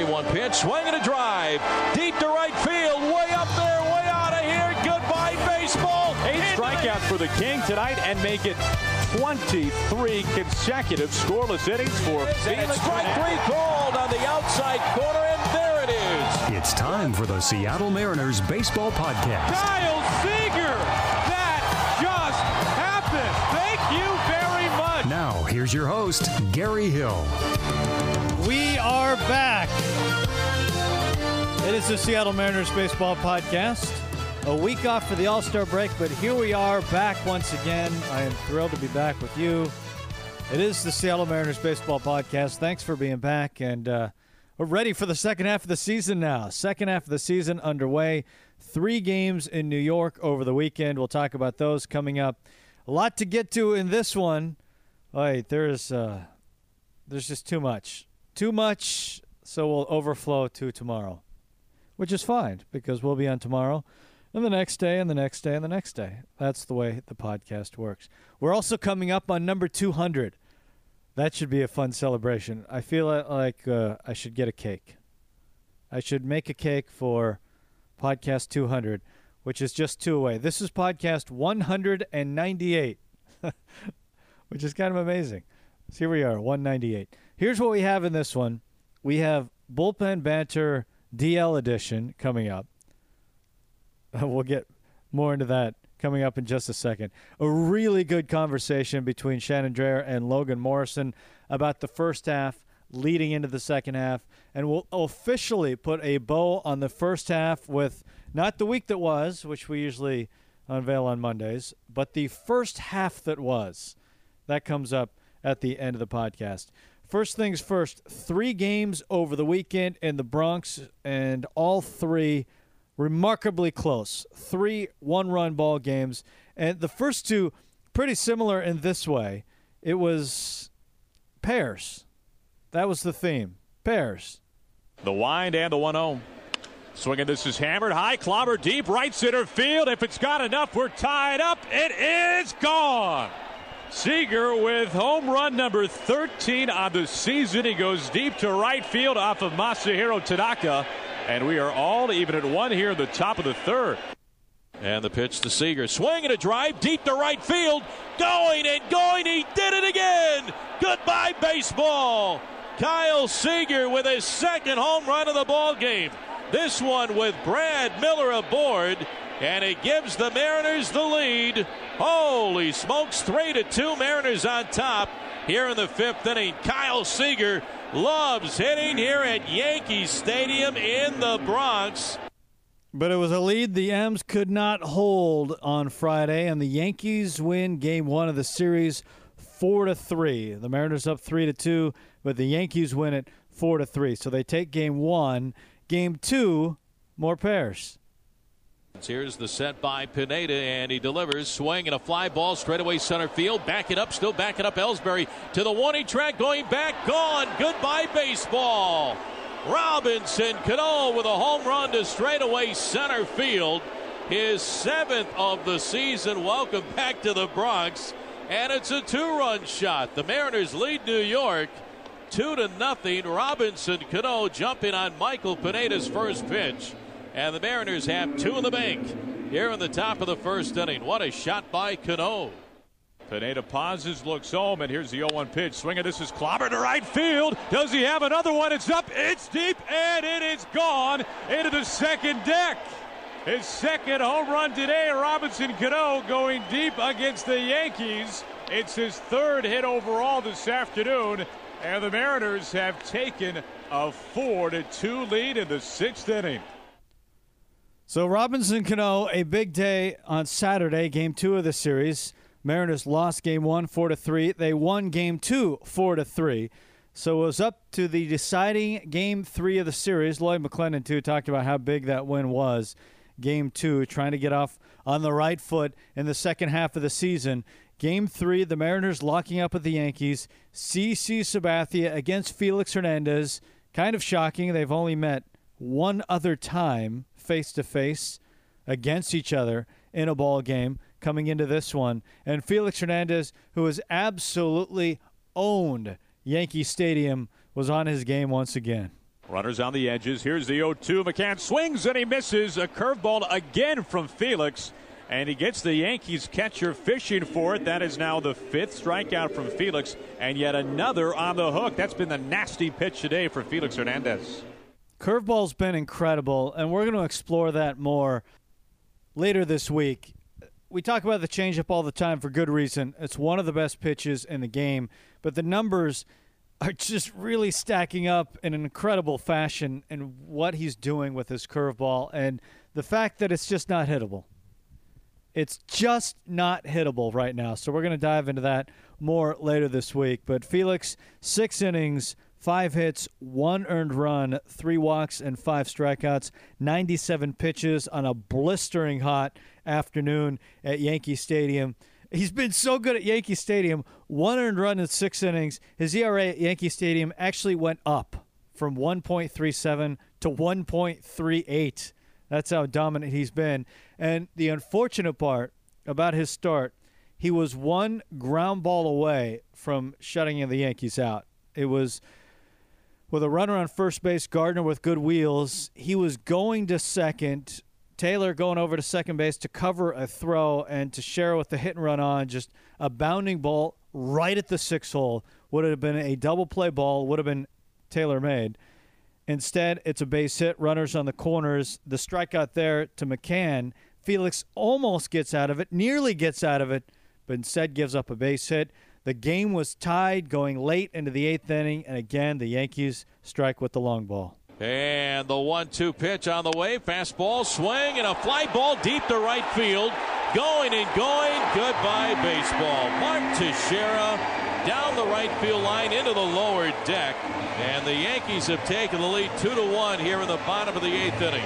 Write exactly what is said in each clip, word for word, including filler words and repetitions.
one pitch, swing and a drive, deep to right field, way up there, way out of here. Goodbye, baseball. Eight strikeouts for the King tonight and make it twenty-three consecutive scoreless innings for Felix. Strike three called on the outside corner, and there it is. It's time for the Seattle Mariners Baseball Podcast. Kyle Seager! That just happened! Thank you very much! Now, here's your host, Gary Hill. We are back. It is the Seattle Mariners Baseball Podcast. A week off for the All-Star break, but here we are back once again. I am thrilled to be back with you. It is the Seattle Mariners Baseball Podcast. Thanks for being back, and uh, we're ready for the second half of the season now. Second half of the season underway. Three games in New York over the weekend. We'll talk about those coming up. A lot to get to in this one. Wait, there's uh, there's just too much. Too much, so we'll overflow to tomorrow, which is fine because we'll be on tomorrow. And the next day, and the next day, and the next day. That's the way the podcast works. We're also coming up on number two hundred. That should be a fun celebration. I feel like uh, I should get a cake. I should make a cake for podcast two hundred, which is just two away. This is podcast one hundred ninety-eight, which is kind of amazing. So here we are, one ninety-eight. Here's what we have in this one. We have Bullpen Banter D L edition coming up. We'll get more into that coming up in just a second. A really good conversation between Shannon Drayer and Logan Morrison about the first half leading into the second half. And we'll officially put a bow on the first half with not the week that was, which we usually unveil on Mondays, but the first half that was. That comes up at the end of the podcast. First things first, three games over the weekend in the Bronx, and all three remarkably close. Three one-run ball games. And the first two pretty similar in this way. It was pairs. That was the theme. Pairs. The wind and the one oh. Swinging, this is hammered high, clobber deep, right center field. If it's got enough, we're tied up. It is gone. Seager with home run number thirteen on the season. He goes deep to right field off of Masahiro Tanaka. And we are all even at one here in the top of the third. And the pitch to Seager. Swing and a drive deep to right field. Going and going. He did it again. Goodbye, baseball. Kyle Seager with his second home run of the ball game. This one with Brad Miller aboard. And it gives the Mariners the lead. Holy smokes. Three to two. Mariners on top here in the fifth inning. Kyle Seager loves hitting here at Yankee Stadium in the Bronx. But it was a lead the M's could not hold on Friday, and the Yankees win game one of the series four to three. The Mariners up three to two, but the Yankees win it four to three. So they take game one. Game two, more pairs. Here's the set by Pineda, and he delivers. Swing and a fly ball straightaway center field. Back it up, still backing up Ellsbury to the warning track, going back, gone. Goodbye, baseball. Robinson Cano with a home run to straightaway center field. His seventh of the season. Welcome back to the Bronx. And it's a two-run shot. The Mariners lead New York two to nothing. Robinson Cano jumping on Michael Pineda's first pitch. And the Mariners have two in the bank here in the top of the first inning. What a shot by Cano. Pineda pauses, looks home, and here's the oh one pitch. Swinging, this is clobber to right field. Does he have another one? It's up, it's deep, and it is gone into the second deck. His second home run today, Robinson Cano going deep against the Yankees. It's his third hit overall this afternoon, and the Mariners have taken a four to two lead in the sixth inning. So Robinson Cano, a big day on Saturday, game two of the series. Mariners lost game one, four to three. They won game two, four to three. So it was up to the deciding game three of the series. Lloyd McClendon, too, talked about how big that win was. Game two, trying to get off on the right foot in the second half of the season. Game three, the Mariners locking up with the Yankees. C C Sabathia against Felix Hernandez. Kind of shocking. They've only met one other time face-to-face against each other in a ball game coming into this one. And Felix Hernandez, who has absolutely owned Yankee Stadium, was on his game once again. Runners on the edges. Here's the oh two. McCann swings and he misses. A curveball again from Felix. And he gets the Yankees catcher fishing for it. That is now the fifth strikeout from Felix. And yet another on the hook. That's been the nasty pitch today for Felix Hernandez. Curveball's been incredible, and we're going to explore that more later this week. We talk about the changeup all the time for good reason. It's one of the best pitches in the game. But the numbers are just really stacking up in an incredible fashion in what he's doing with his curveball. And the fact that it's just not hittable. It's just not hittable right now. So we're going to dive into that more later this week. But Felix, six innings, five hits, one earned run, three walks, and five strikeouts, ninety-seven pitches on a blistering hot afternoon at Yankee Stadium. He's been so good at Yankee Stadium. One earned run in six innings. His E R A at Yankee Stadium actually went up from one point three seven to one point three eight. That's how dominant he's been. And the unfortunate part about his start, he was one ground ball away from shutting the Yankees out. It was with a runner on first base, Gardner with good wheels. He was going to second, Taylor going over to second base to cover a throw, and Teixeira with the hit and run on, just a bounding ball right at the six hole. Would have been a double play ball, would have been Taylor made. Instead, it's a base hit, runners on the corners. The strikeout there to McCann. Felix almost gets out of it, nearly gets out of it, but instead gives up a base hit. The game was tied going late into the eighth inning, and again, the Yankees strike with the long ball. And the one two pitch on the way. Fastball, swing, and a fly ball deep to right field. Going and going. Goodbye, baseball. Mark Teixeira down the right field line into the lower deck. And the Yankees have taken the lead two to one here in the bottom of the eighth inning.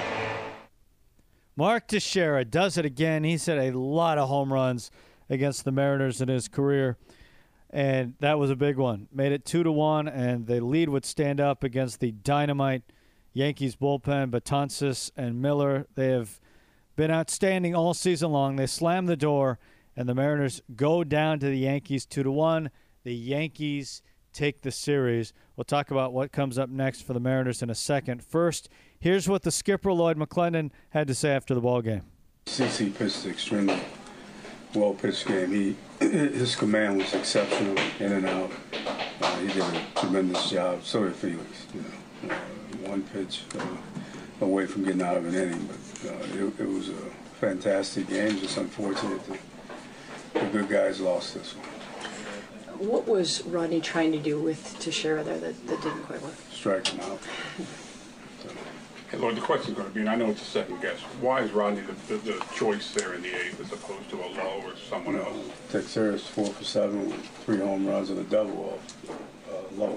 Mark Teixeira does it again. He's hit a lot of home runs against the Mariners in his career, and that was a big one. Made it two to one, and the lead would stand up against the dynamite Yankees bullpen. Betances and Miller, they have been outstanding all season long. They slam the door, and the Mariners go down to the Yankees two to one. The Yankees take the series. We'll talk about what comes up next for the Mariners in a second. First, here's what the skipper, Lloyd McClendon, had to say after the ball game. C C pitched an extremely well-pitched game. He, his command was exceptional, in and out. Uh, he did a tremendous job. So did Felix. You know, uh, one pitch uh, away from getting out of an inning, but uh, it, it was a fantastic game. Just unfortunate that the good guys lost this one. What was Rodney trying to do with Teixeira there that, that didn't quite work? Strike him out. So. Hey, Lord, the question's going to be, and I know it's a second guess, why is Rodney the, the, the choice there in the eighth as opposed to a low or someone else? Teixeira's four for seven with three home runs and a double off uh, low.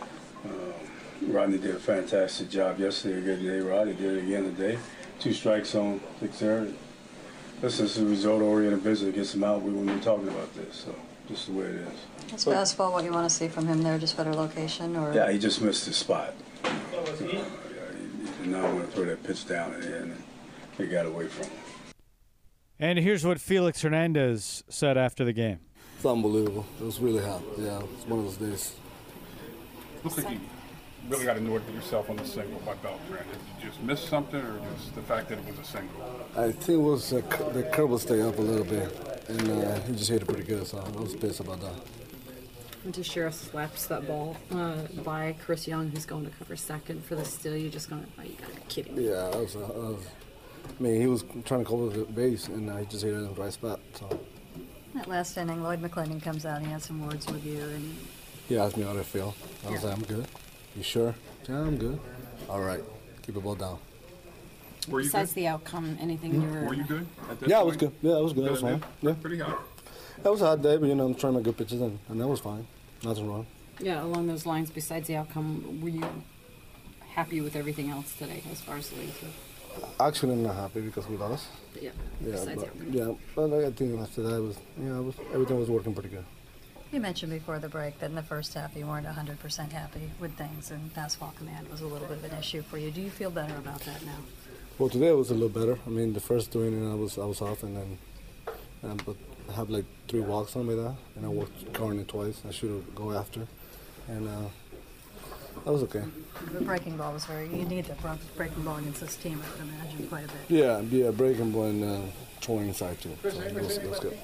Um, Rodney did a fantastic job yesterday, a good day. Rodney did it again today. Two strikes on Teixeira. This is a result-oriented business. Gets him out. We wouldn't be talking about this, so just the way it is. Is fastball what you want to see from him there, just better location? Or Yeah, he just missed his spot. Uh, yeah, he, he did not want to throw that pitch down in the end, and he got away from him. And here's what Felix Hernandez said after the game. It's unbelievable. It was really hot. Yeah, it's one of those days. Looks like you really got annoyed with yourself on the single by Beltran. Did you just miss something, or just the fact that it was a single? I think it was uh, the curve was staying up a little bit, and uh, he just hit it pretty good, so I was pissed about that. When Teixeira slaps that ball uh, by Chris Young, who's going to cover second for the steal, you're just going, oh, you gotta be kidding me. Yeah, I was, uh, I was. I mean, he was trying to cover the base, and uh, he just hit it in the right spot. So. That last inning, Lloyd McClendon comes out and he had some words with you. And he asked me how I feel. I was yeah. like, I'm good. You sure? Yeah, I'm good. All right, keep the ball down. Were you Besides good? the outcome, anything mm-hmm. you were... Were you good at this Yeah, point? I was good. Yeah, I was good. That was fine. Yeah. Pretty hot. That was a hot day, but, you know, I'm trying to make good pitches, and, and that was fine. Nothing wrong. Yeah, along those lines, besides the outcome, were you happy with everything else today as far as the league? Actually, I'm not happy because we lost. Yeah, yeah, besides but, the yeah, but I think after that, it was, yeah, it was, everything was working pretty good. You mentioned before the break that in the first half you weren't one hundred percent happy with things, and fastball command was a little bit of an issue for you. Do you feel better about that now? Well, today it was a little better. I mean, the first doing it, I was I was off, and then, um, but I have like three walks on me there, and I worked Carney twice. I should have go after, and uh, that was okay. The breaking ball was very, you need the breaking ball against this team, I would imagine, quite a bit. Yeah, yeah, breaking ball and uh, throwing inside too. So that was, that was good.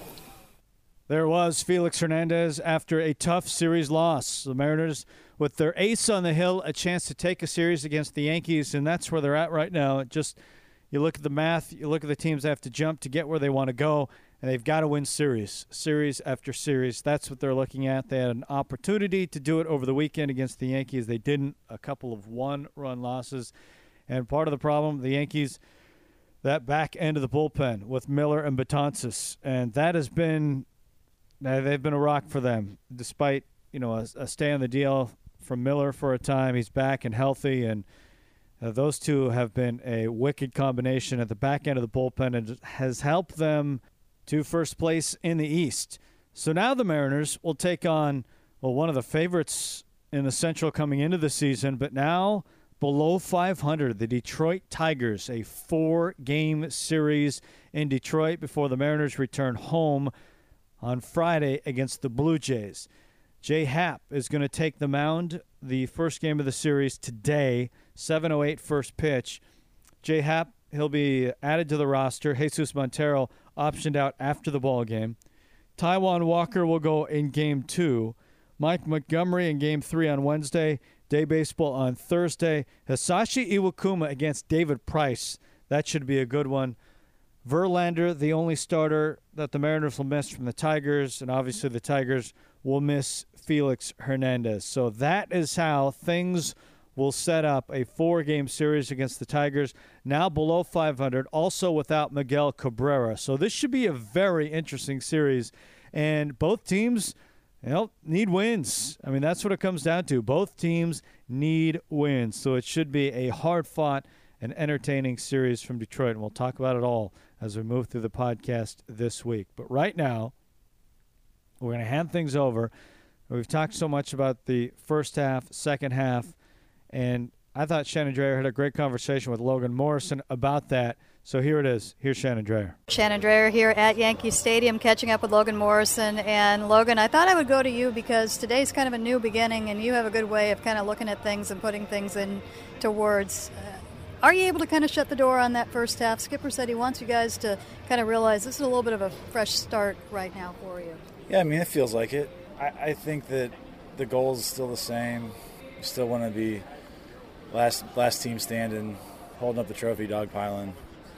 There was Felix Hernandez after a tough series loss. The Mariners, with their ace on the hill, a chance to take a series against the Yankees, and that's where they're at right now. It just, you look at the math, you look at the teams that have to jump to get where they want to go, and they've got to win series, series after series. That's what they're looking at. They had an opportunity to do it over the weekend against the Yankees. They didn't. A couple of one-run losses. And part of the problem, the Yankees, that back end of the bullpen with Miller and Betances, and that has been – they've been a rock for them, despite, you know, a, a stay on the D L from Miller for a time. He's back and healthy, and uh, those two have been a wicked combination at the back end of the bullpen and has helped them to first place in the East. So now the Mariners will take on, well, one of the favorites in the Central coming into the season, but now below five hundred, the Detroit Tigers, a four-game series in Detroit before the Mariners return home on Friday against the Blue Jays. Jay Happ is going to take the mound the first game of the series today, seven oh eight first pitch. Jay Happ, he'll be added to the roster. Jesus Montero optioned out after the ball game. Taijuan Walker will go in game two. Mike Montgomery in game three on Wednesday. Day baseball on Thursday. Hisashi Iwakuma against David Price. That should be a good one. Verlander, the only starter that the Mariners will miss from the Tigers, and obviously the Tigers will miss Felix Hernandez. So that is how things will set up a four-game series against the Tigers, now below five hundred, also without Miguel Cabrera. So this should be a very interesting series, and both teams, you know, need wins. I mean, that's what it comes down to. Both teams need wins, so it should be a hard-fought and entertaining series from Detroit, and we'll talk about it all as we move through the podcast this week. But right now, we're going to hand things over. We've talked so much about the first half, second half, and I thought Shannon Drayer had a great conversation with Logan Morrison about that. So here it is. Here's Shannon Drayer. Shannon Drayer here at Yankee Stadium, catching up with Logan Morrison. And Logan, I thought I would go to you because today's kind of a new beginning, and you have a good way of kind of looking at things and putting things into words. Uh, Are you able to kind of shut the door on that first half? Skipper said he wants you guys to kind of realize this is a little bit of a fresh start right now for you. Yeah, I mean, it feels like it. I, I think that the goal is still the same. We still want to be last last team standing, holding up the trophy, dogpiling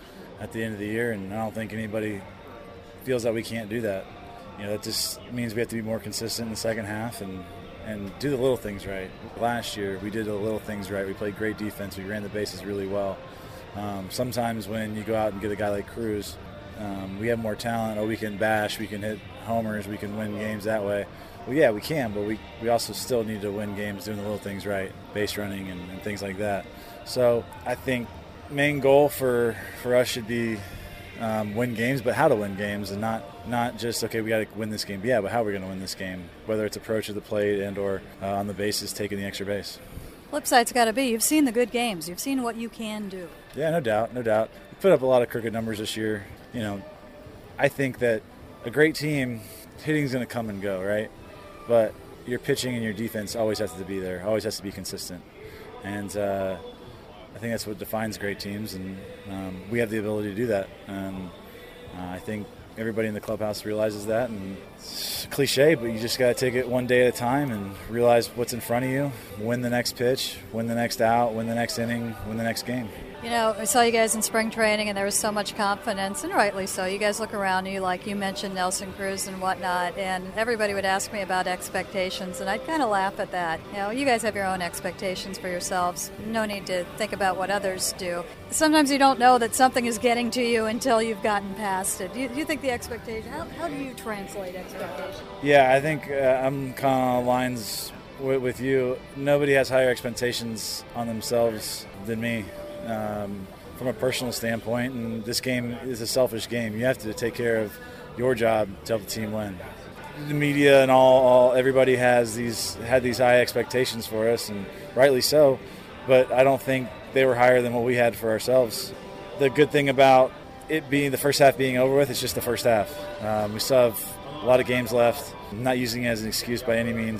at the end of the year, and I don't think anybody feels that we can't do that. You know, that just means we have to be more consistent in the second half and and do the little things right. Last year, we did the little things right. We played great defense. We ran the bases really well. Um, sometimes when you go out and get a guy like Cruz, um, we have more talent, or we can bash, we can hit homers, we can win games that way. Well, yeah, we can, but we, we also still need to win games doing the little things right, base running and, and things like that. So I think main goal for, for us should be Um, win games, but how to win games, and not not just, okay, we got to win this game. Yeah, but how are we going to win this game? Whether it's approach of the plate and or uh, on the bases, taking the extra base. Flip side's got to be, you've seen the good games. You've seen what you can do. Yeah, no doubt, no doubt. We put up a lot of crooked numbers this year. You know, I think that a great team, hitting's going to come and go, right? But your pitching and your defense always has to be there, always has to be consistent. And uh, I think that's what defines great teams, and um, we have the ability to do that. Um, uh, I think everybody in the clubhouse realizes that, and it's cliche, but you just got to take it one day at a time and realize what's in front of you, win the next pitch, win the next out, win the next inning, win the next game. You know, I saw you guys in spring training, and there was so much confidence, and rightly so. You guys look around you, like you mentioned Nelson Cruz and whatnot, and everybody would ask me about expectations, and I'd kind of laugh at that. You know, you guys have your own expectations for yourselves. No need to think about what others do. Sometimes you don't know that something is getting to you until you've gotten past it. Do you, do you think the expectation, how, how do you translate expectation? Yeah, I think uh, I'm kind of lines with, with you. Nobody has higher expectations on themselves than me. Um, from a personal standpoint, and this game is a selfish game. You have to take care of your job to help the team win. The media and all, all everybody has these had these high expectations for us, and rightly so, but I don't think they were higher than what we had for ourselves. The good thing about it being the first half being over with, it's just the first half. Um, we still have a lot of games left. I'm not using it as an excuse by any means,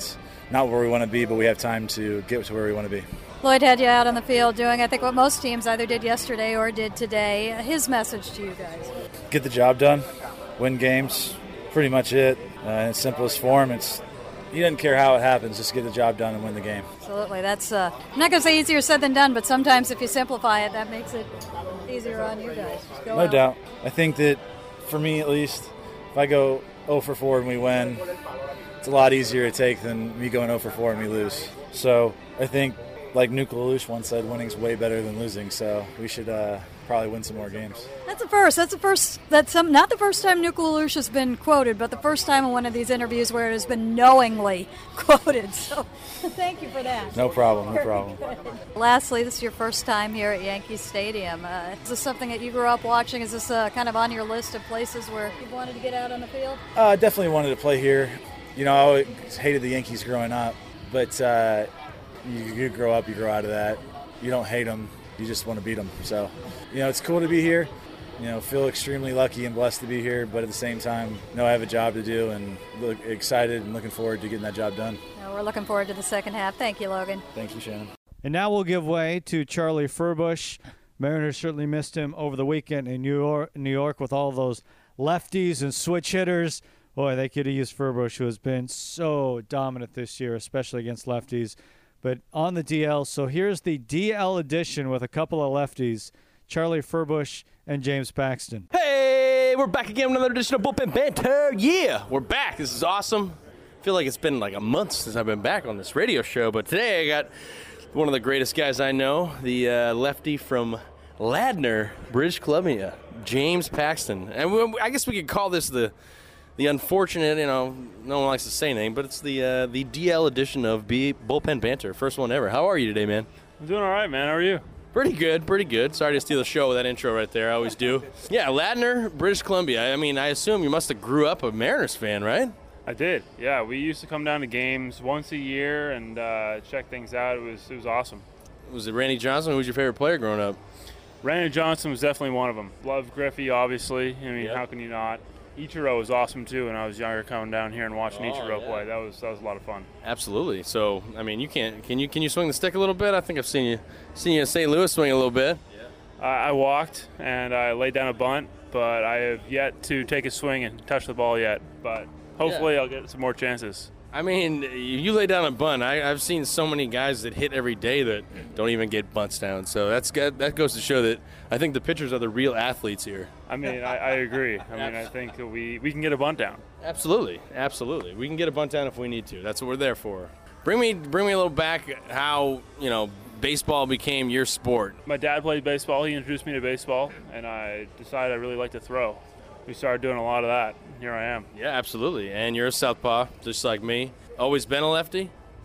not where we want to be, but we have time to get to where we want to be. Lloyd had you out on the field doing, I think, what most teams either did yesterday or did today. His message to you guys? Get the job done, win games, pretty much it. Uh, in its simplest form, it's he doesn't care how it happens, just get the job done and win the game. Absolutely. That's, uh, I'm not going to say easier said than done, but sometimes if you simplify it, that makes it easier on you guys. Just go no out. doubt. I think that, for me at least, if I go oh for four and we win, it's a lot easier to take than me going oh for four and we lose. So I think, like Nuke Lelouch once said, winning's way better than losing, so we should uh, probably win some more games. That's the first. That's the first. That's some, not the first time Nuke Lelouch has been quoted, but the first time in one of these interviews where it has been knowingly quoted. So thank you for that. No problem, no problem. Lastly, this is your first time here at Yankee Stadium. Uh, is this something that you grew up watching? Is this uh, kind of on your list of places where you wanted to get out on the field? Uh, I definitely wanted to play here. You know, I always hated the Yankees growing up, but uh, you, you grow up, you grow out of that. You don't hate them, you just want to beat them. So, you know, it's cool to be here. You know, feel extremely lucky and blessed to be here, but at the same time, know I have a job to do and look excited and looking forward to getting that job done. No, we're looking forward to the second half. Thank you, Logan. Thank you, Shannon. And now we'll give way to Charlie Furbush. Mariners certainly missed him over the weekend in New York, New York with all those lefties and switch hitters. Boy, they could have used Furbush, who has been so dominant this year, especially against lefties. But on the D L, so here's the D L edition with a couple of lefties, Charlie Furbush and James Paxton. Hey, we're back again with another edition of Bullpen Banter. Yeah, we're back. This is awesome. I feel like it's been like a month since I've been back on this radio show, but today I got one of the greatest guys I know, the uh, lefty from Ladner, British Columbia, James Paxton. And we, I guess we could call this the the unfortunate, you know, no one likes to say anything, but it's the uh, the D L edition of B- Bullpen Banter, first one ever. How are you today, man? I'm doing all right, man. How are you? Pretty good, pretty good. Sorry to steal the show with that intro right there. I always do. Yeah, Ladner, British Columbia. I mean, I assume you must have grew up a Mariners fan, right? I did. Yeah, we used to come down to games once a year and uh, check things out. It was it was awesome. Was it Randy Johnson? Who was your favorite player growing up? Randy Johnson was definitely one of them. Loved Griffey, obviously. I mean, Yep. how can you not? Ichiro was awesome too. When I was younger, coming down here and watching Oh, Ichiro yeah. play, that was that was a lot of fun. Absolutely. So, I mean, you can't. Can you can you swing the stick a little bit? I think I've seen you seen you in Saint Louis swing a little bit. Uh, I walked and I laid down a bunt, but I have yet to take a swing and touch the ball yet. But hopefully, I'll get some more chances. I mean, you lay down a bunt. I, I've seen so many guys that hit every day that don't even get bunts down. So that's good. That goes to show that I think the pitchers are the real athletes here. I mean, I, I agree. I mean, I think we we can get a bunt down. Absolutely, absolutely. We can get a bunt down if we need to. That's what we're there for. Bring me, bring me a little back. How you know baseball became your sport? My dad played baseball. He introduced me to baseball, and I decided I really like to throw. We started doing a lot of that. Here I am. Yeah, absolutely. And you're a southpaw, just like me. Always been a lefty?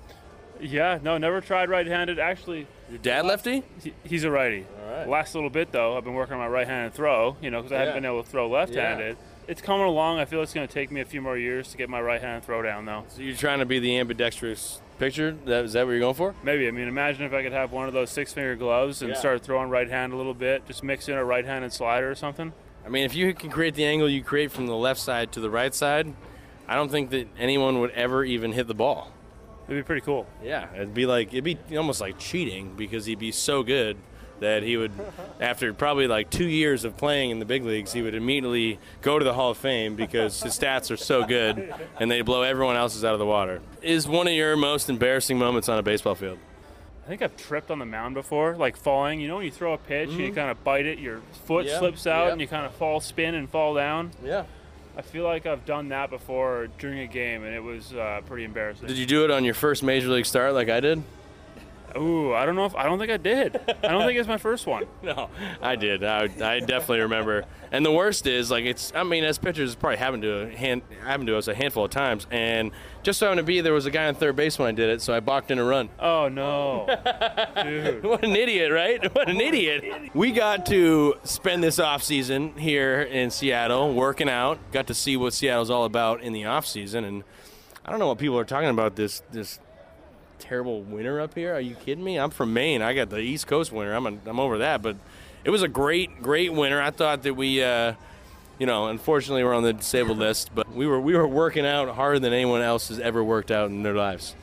Yeah, no, never tried right-handed. Actually, your dad lefty? He, he's a righty. All right. Last little bit though, I've been working on my right-handed throw. You know, because I haven't Yeah. been able to throw left-handed. It's coming along. I feel it's going to take me a few more years to get my right-handed throw down, though. So you're trying to be the ambidextrous pitcher? That, is that what you're going for? Maybe. I mean, imagine if I could have one of those six-finger gloves and Yeah. start throwing right-hand a little bit, just mix in a right-handed slider or something. I mean, if you can create the angle you create from the left side to the right side, I don't think that anyone would ever even hit the ball. It'd be pretty cool. Yeah, it'd be like it'd be almost like cheating because he'd be so good that he would, after probably like two years of playing in the big leagues, he would immediately go to the Hall of Fame because his stats are so good and they blow everyone else's out of the water. Is one of your most embarrassing moments on a baseball field? I think I've tripped on the mound before, like falling. You know when you throw a pitch and you Mhm. kind of bite it, your foot Yeah, slips out yep. and you kind of fall, spin, and fall down? Yeah. I feel like I've done that before during a game, and it was uh, pretty embarrassing. Did you do it on your first major league start like I did? Ooh, I don't know if I don't think I did. I don't think it's my first one. No, I did. I, I definitely remember. And the worst is, like, it's. I mean, as pitchers, it's probably happened to a hand, happened to us a handful of times. And just so happened to be, there was a guy on third base when I did it, so I balked in a run. Oh no, dude! What an idiot, right? What an idiot! We got to spend this off season here in Seattle, working out. Got to see what Seattle's all about in the off season, and I don't know what people are talking about this this. terrible winter up here. Are you kidding me? I'm from Maine. I got the East Coast winter. I'm a, I'm over that. But it was a great, great winter. I thought that we, uh, you know, unfortunately we're on the disabled list, but we were we were working out harder than anyone else has ever worked out in their lives.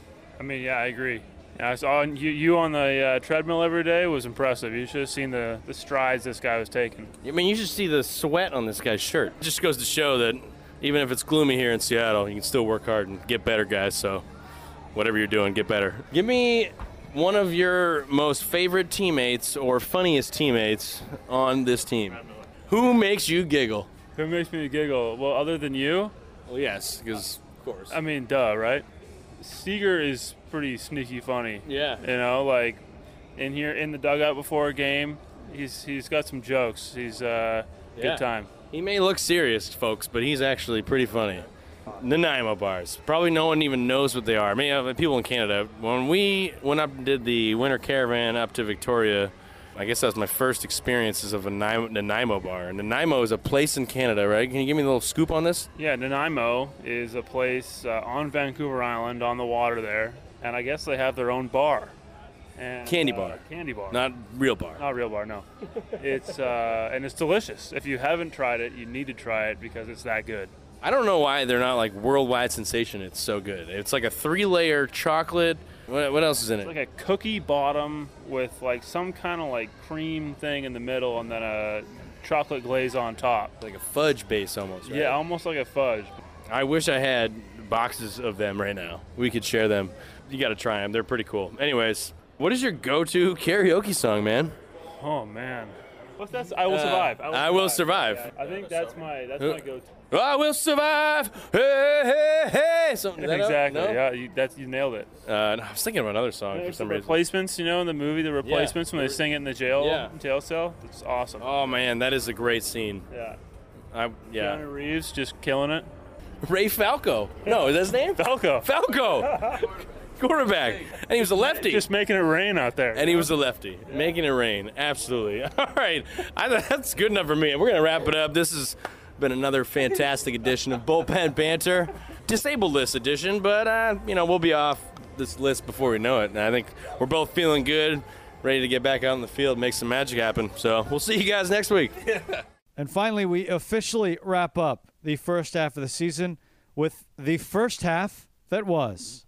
mean, yeah, I agree. Yeah, I saw you, you on the uh, treadmill every day was impressive. You should have seen the, the strides this guy was taking. I mean, you should see the sweat on this guy's shirt. It just goes to show that even if it's gloomy here in Seattle, you can still work hard and get better, guys. So whatever you're doing, get better. Give me one of your most favorite teammates or funniest teammates on this team. Who makes you giggle? Who makes me giggle? Well, other than you? Well, yes, because, of course. I mean, duh, right? Seager is pretty sneaky funny. Yeah. You know, like in here in the dugout before a game, he's he's got some jokes. He's uh Yeah. good time. He may look serious, folks, but he's actually pretty funny. Nanaimo bars. Probably no one even knows what they are. I mean, uh, people in Canada. When we went up and did the winter caravan up to Victoria, I guess that was my first experiences of a Nanaimo bar. Nanaimo is a place in Canada, right? Can you give me a little scoop on this? Yeah, Nanaimo is a place uh, on Vancouver Island on the water there, and I guess they have their own bar. And, Candy uh, bar. Candy bar. Not real bar. Not real bar, no. It's uh, and it's delicious. If you haven't tried it, you need to try it because it's that good. I don't know why they're not like worldwide sensation. It's so good. It's like a three-layer chocolate. What, what else is in it? It's like a cookie bottom with like some kind of like cream thing in the middle and then a chocolate glaze on top. Like a fudge base almost, right? Yeah, almost like a fudge. I wish I had boxes of them right now. We could share them. You got to try them. They're pretty cool. Anyways, what is your go-to karaoke song, man? Oh, man. What's that? I Will Uh, Survive. I Will Survive. Yeah, I think that's my that's Uh, my go-to. I will survive. Hey, hey, hey. Something like that. Exactly. No? Yeah, you, that's you nailed it. Uh, no, I was thinking of another song for There's some the reason. Replacements, you know, in the movie, the Replacements, when they sing it in the jail Yeah. jail cell. It's awesome. Oh man, that is a great scene. Yeah. I yeah. Keanu Reeves just killing it. Ray Falco. No, is that his name? Falco. Falco. Quarterback. And he was a lefty. Just making it rain out there. And he was a lefty. Making it rain. Absolutely. All right. I, that's good enough for me. We're going to wrap it up. This has been another fantastic edition of Bullpen Banter. Disabled list edition, but, uh, you know, we'll be off this list before we know it. And I think we're both feeling good, ready to get back out in the field, make some magic happen. So we'll see you guys next week. And finally, we officially wrap up the first half of the season with the first half that was.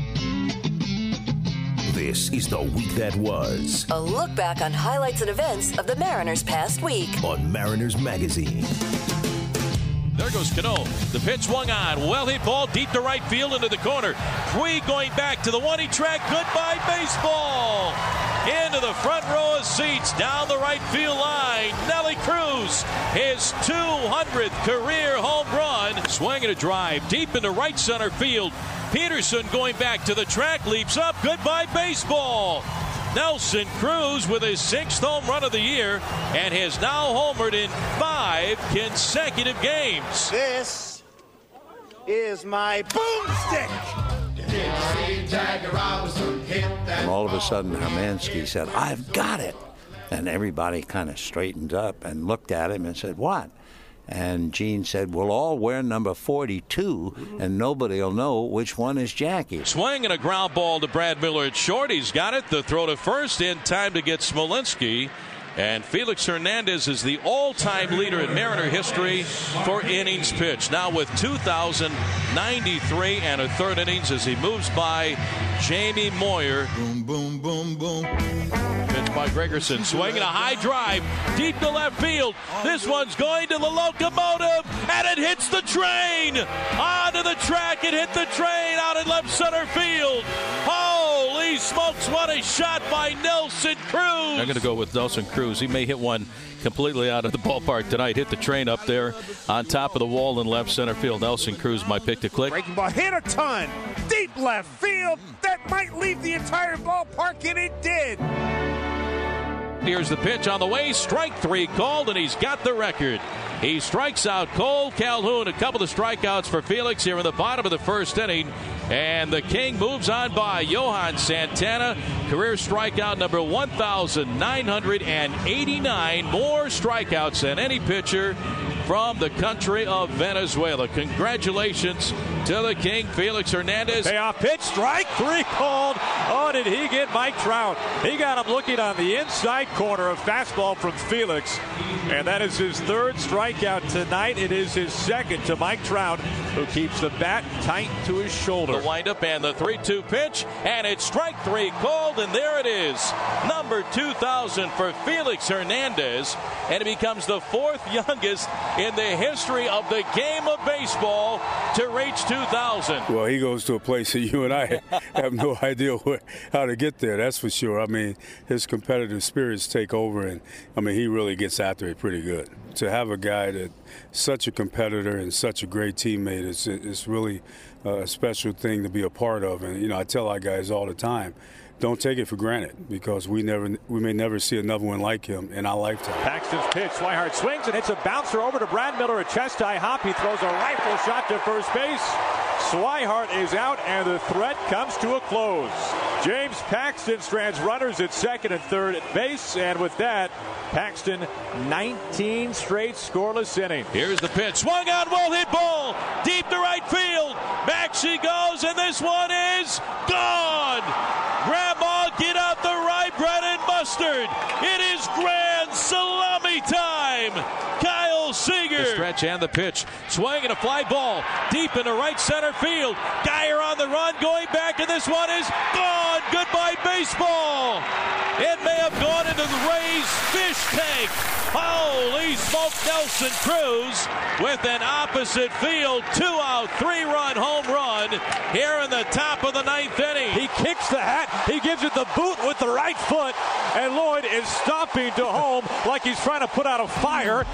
This is the week that was A look back on highlights and events of the Mariners' past week. on Mariners Magazine. There goes Cano. The pitch swung on. Well hit ball deep to right field into the corner. Puig going back to the one-he track. Goodbye baseball. Into the front row of seats down the right field line. Nelly Cruz, his two hundredth career home run. Swinging a drive deep into right center field. Peterson going back to the track. Leaps up. Goodbye baseball. Nelson Cruz with his sixth home run of the year and has now homered in five consecutive games. This is my boomstick. And all of a sudden, Hermansky said, "I've got it." And everybody kind of straightened up and looked at him and said, "What?" And Gene said, "We'll all wear number forty-two, and nobody will know which one is Jackie." Swing and a ground ball to Brad Miller at short. He's got it. The throw to first in time to get Smolinski. And Felix Hernandez is the all-time leader in Mariner history for innings pitched. Now with two thousand ninety-three and a third innings as he moves by Jamie Moyer. Boom, boom, boom, boom. Pitch by Gregerson. Swinging a high drive deep to left field. This one's going to the locomotive, and it hits the train. Onto the track. It hit the train out in left center field. Holy smokes, what a shot by Nelson Cruz. I'm going to go with Nelson Cruz. He may hit one completely out of the ballpark tonight. Hit the train up there on top of the wall in left center field. Nelson Cruz, my pick to click. Breaking ball hit a ton. Deep left field. That might leave the entire ballpark, and it did. Here's the pitch on the way. Strike three called, and he's got the record. He strikes out Cole Calhoun. A couple of strikeouts for Felix here in the bottom of the first inning. And the King moves on by Johan Santana. Career strikeout number one thousand nine hundred eighty-nine. More strikeouts than any pitcher from the country of Venezuela. Congratulations to the King, Felix Hernandez. Payoff pitch, strike three called. Oh, did he get Mike Trout? He got him looking on the inside corner. A fastball from Felix, and that is his third strikeout tonight. It is his second to Mike Trout, who keeps the bat tight to his shoulder. The windup and the three two pitch, and it's strike three called, and there it is. Number two thousand for Felix Hernandez, and it becomes the fourth youngest in the history of the game of baseball to reach two thousand. Well, he goes to a place that you and I have no idea where, how to get there, that's for sure. I mean, his competitive spirits take over, and, I mean, he really gets after it pretty good. To have a guy that's such a competitor and such a great teammate is it's really a special thing to be a part of. And, you know, I tell our guys all the time, don't take it for granted, because we never we may never see another one like him in our lifetime. Paxton's pitch, Swihart swings and hits a bouncer over to Brad Miller, a chest high hop. He throws a rifle shot to first base. Swihart is out, and the threat comes to a close. James Paxton strands runners at second and third at base, and with that, Paxton nineteen straight scoreless innings. Here's the pitch, swung on, well hit ball, deep to right field. Back she goes, and this one is gone. Grandma, get out the rye bread and mustard. It is grand salami time. Kyle Seager. The stretch and the pitch. Swing and a fly ball deep into right center field. Geyer on the run, going back, and this one is gone. Goodbye, baseball. It may have gone into the Rays fish tank. Holy smoke, Nelson Cruz with an opposite field two-out, three-run home run here in the top of the ninth inning. He kicks the hat. He gives it the boot with the right foot, and Lloyd is stomping to home like he's trying to put out a fire.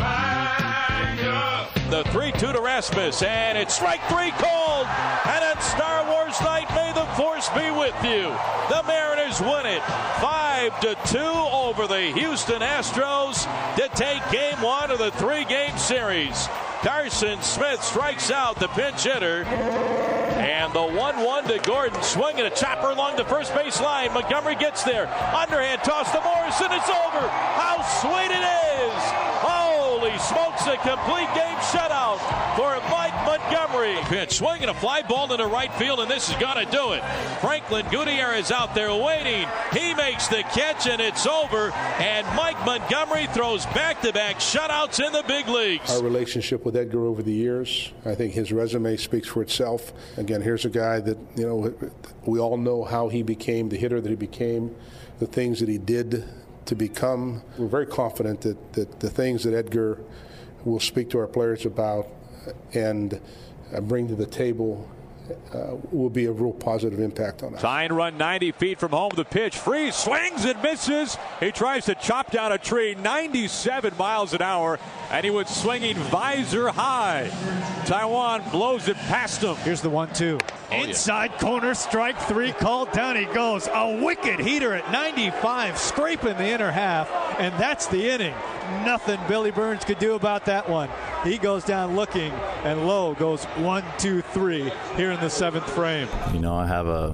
The three two to Rasmus, and it's strike three called. And on Star Wars night, may the force be with you. The Mariners win it five to two over the Houston Astros to take game one of the three-game series. Carson Smith strikes out the pinch hitter. And the one one to Gordon, swinging a chopper along the first base line. Montgomery gets there. Underhand toss to Morrison. It's over. How sweet it is. Holy smokes, a complete game shutout for Mike Montgomery. Pitch, swinging a fly ball into right field, and this is going to do it. Franklin Gutierrez out there waiting. He makes the catch, and it's over. And Mike Montgomery throws back-to-back shutouts in the big leagues. Our relationship with Edgar over the years, I think his resume speaks for itself. Again, here's a guy that, you know, we all know how he became the hitter that he became, the things that he did to become. We're very confident that, that the things that Edgar will speak to our players about and uh, bring to the table uh, will be a real positive impact on us. Tying run ninety feet from home. The pitch, Freeze swings and misses. He tries to chop down a tree ninety-seven miles an hour, and he was swinging visor high. Taiwan blows it past him. Here's the one two. Oh, Inside yeah. corner, strike three called. Down he goes. A wicked heater at ninety-five, scraping the inner half, and that's the inning. Nothing Billy Burns could do about that one. He goes down looking, and Lowe goes one, two, three here in the seventh frame. You know, I have a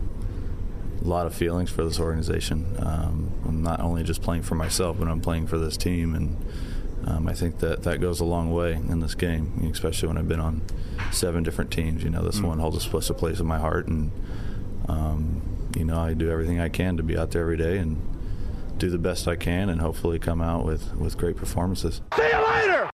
lot of feelings for this organization. Um, I'm not only just playing for myself, but I'm playing for this team, and um, I think that that goes a long way in this game, especially when I've been on seven different teams. You know, this mm. one holds a special place in my heart, and um, you know, I do everything I can to be out there every day and do the best I can, and hopefully come out with, with great performances. See you later!